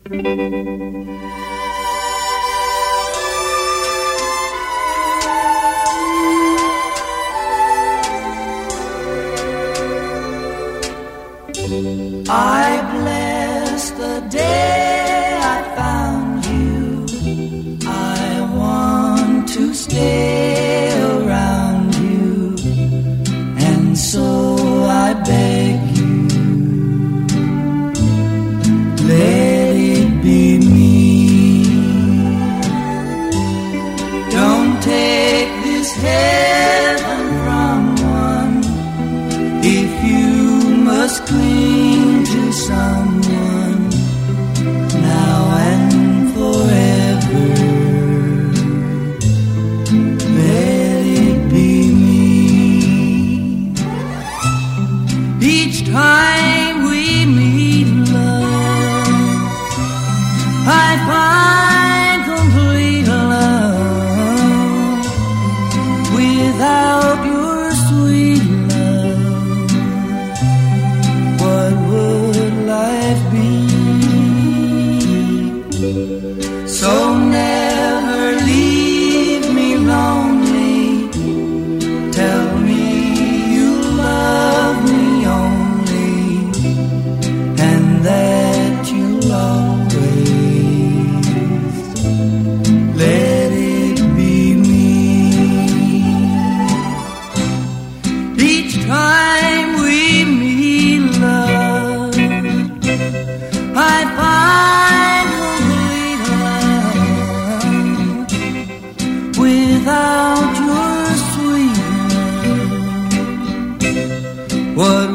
I bless the day I found you. I want to stay around you, and so I beg you, let it be me. Don't take this heaven from one if you must cling to someone now and forever. Let it be me. Each time we meet, love, I find complete love without your sweet love. What would life be? So never leave me lonely. Tell me you love me only, and that you'll always let it be me. Each time we meet, love, I find complete love without your sweet love. What